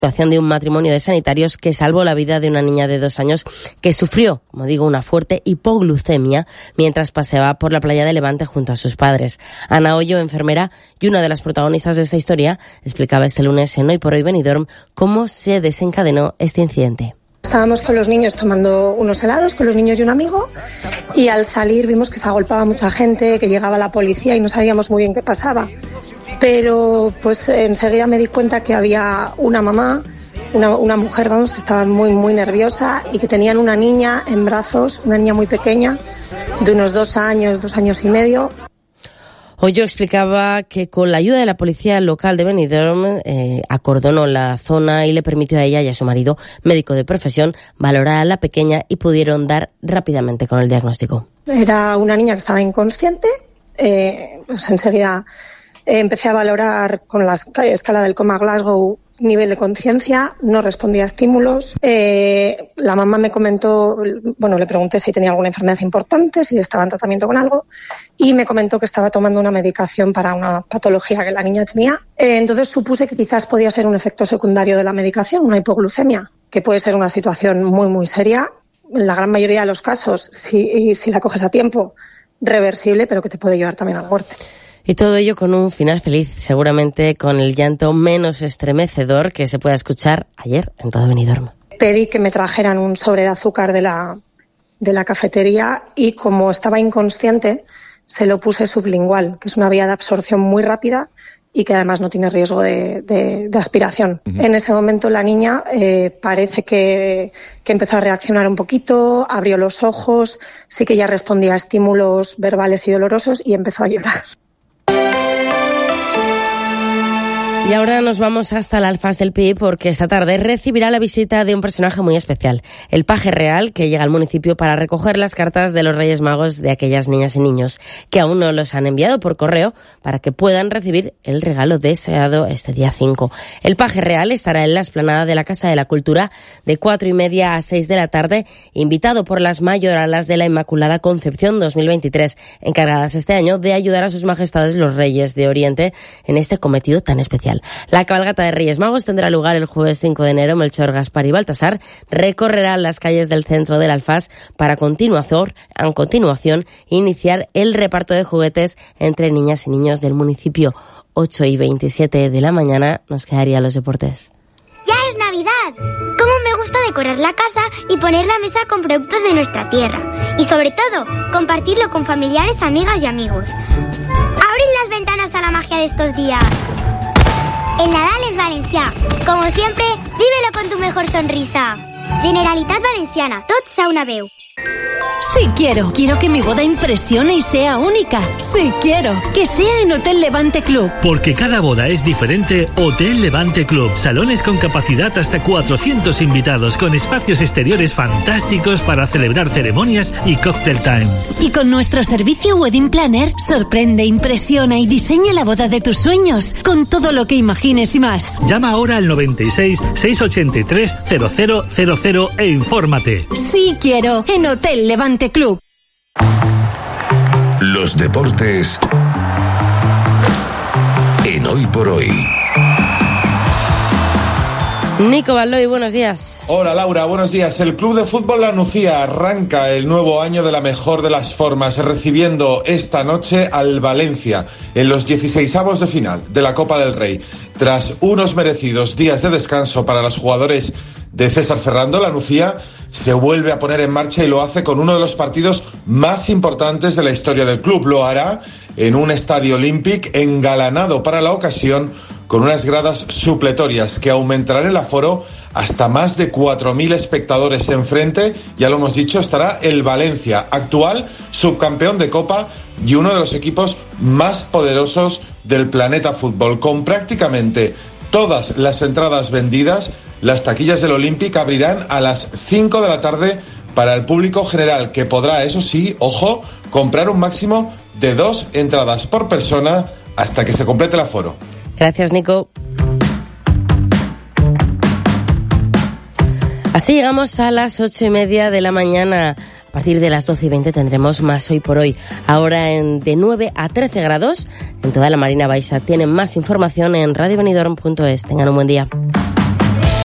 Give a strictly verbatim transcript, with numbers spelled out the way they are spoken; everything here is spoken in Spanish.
Situación de un matrimonio de sanitarios que salvó la vida de una niña de dos años que sufrió, como digo, una fuerte hipoglucemia mientras paseaba por la playa de Levante junto a sus padres. Ana Hoyo, enfermera y una de las protagonistas de esta historia, explicaba este lunes en Hoy por Hoy Benidorm cómo se desencadenó este incidente. Estábamos con los niños tomando unos helados, con los niños y un amigo, y al salir vimos que se agolpaba mucha gente, que llegaba la policía y no sabíamos muy bien qué pasaba. Pero pues enseguida me di cuenta que había una mamá, una, una mujer, vamos, que estaba muy, muy nerviosa y que tenían una niña en brazos, una niña muy pequeña, de unos dos años, dos años y medio. Hoyo explicaba que con la ayuda de la policía local de Benidorm eh, acordonó la zona y le permitió a ella y a su marido, médico de profesión, valorar a la pequeña y pudieron dar rápidamente con el diagnóstico. Era una niña que estaba inconsciente, eh, pues enseguida eh, empecé a valorar con la escala del coma Glasgow nivel de conciencia, no respondía a estímulos. Eh, la mamá me comentó, bueno, le pregunté si tenía alguna enfermedad importante, si estaba en tratamiento con algo, y me comentó que estaba tomando una medicación para una patología que la niña tenía. Eh, entonces supuse que quizás podía ser un efecto secundario de la medicación, una hipoglucemia, que puede ser una situación muy, muy seria. En la gran mayoría de los casos, si, si la coges a tiempo, reversible, pero que te puede llevar también a la muerte. Y todo ello con un final feliz, seguramente con el llanto menos estremecedor que se pueda escuchar ayer en todo Benidorm. Pedí que me trajeran un sobre de azúcar de la, de la cafetería y como estaba inconsciente, se lo puse sublingual, que es una vía de absorción muy rápida y que además no tiene riesgo de, de, de aspiración. Uh-huh. En ese momento la niña eh, parece que, que empezó a reaccionar un poquito, abrió los ojos, sí que ya respondía a estímulos verbales y dolorosos y empezó a llorar. Y ahora nos vamos hasta el Alfaz del Pi porque esta tarde recibirá la visita de un personaje muy especial, el paje real que llega al municipio para recoger las cartas de los Reyes Magos de aquellas niñas y niños que aún no los han enviado por correo para que puedan recibir el regalo deseado este día cinco. El paje real estará en la explanada de la Casa de la Cultura de cuatro y media a seis de la tarde, invitado por las mayoralas de la Inmaculada Concepción dos mil veintitrés, encargadas este año de ayudar a sus majestades los Reyes de Oriente en este cometido tan especial. La cabalgata de Reyes Magos tendrá lugar el jueves cinco de enero. Melchor, Gaspar y Baltasar recorrerán las calles del centro del Alfaz para a continuación, a continuación iniciar el reparto de juguetes entre niñas y niños del municipio. ocho y veintisiete de la mañana nos quedarían los deportes. ¡Ya es Navidad! ¿Cómo me gusta decorar la casa y poner la mesa con productos de nuestra tierra? Y sobre todo, compartirlo con familiares, amigas y amigos. ¡Abrid las ventanas a la magia de estos días! El Nadal es Valencià. Como siempre, vívelo con tu mejor sonrisa. Generalitat Valenciana. Tots a una veu. Sí quiero. Quiero que mi boda impresione y sea única. Sí quiero. Que sea en Hotel Levante Club. Porque cada boda es diferente, Hotel Levante Club. Salones con capacidad hasta cuatrocientos invitados, con espacios exteriores fantásticos para celebrar ceremonias y cocktail time. Y con nuestro servicio Wedding Planner, sorprende, impresiona y diseña la boda de tus sueños, con todo lo que imagines y más. Llama ahora al noventa y seis, seiscientos ochenta y tres, cero cero cero cero e infórmate. Sí quiero. En Hotel Levante Club. Los deportes en Hoy por Hoy. Nico Baldoy, buenos días. Hola Laura, buenos días. El Club de Fútbol La Nucía arranca el nuevo año de la mejor de las formas, recibiendo esta noche al Valencia en los dieciseisavos de final de la Copa del Rey. Tras unos merecidos días de descanso para los jugadores de César Ferrando, La Nucía se vuelve a poner en marcha y lo hace con uno de los partidos más importantes de la historia del club. Lo hará en un estadio Olímpic engalanado para la ocasión con unas gradas supletorias que aumentarán el aforo hasta más de cuatro mil espectadores. Enfrente, ya lo hemos dicho, estará el Valencia, actual subcampeón de Copa y uno de los equipos más poderosos del planeta fútbol. Con prácticamente todas las entradas vendidas, las taquillas del Olímpic abrirán a las cinco de la tarde para el público general, que podrá, eso sí, ojo, comprar un máximo de dos entradas por persona hasta que se complete el aforo. Gracias, Nico. Así llegamos a las ocho y media de la mañana. A partir de las doce y veinte tendremos más Hoy por Hoy. Ahora en de nueve a trece grados en toda la Marina Baixa. Tienen más información en radio benidorm punto es. Tengan un buen día.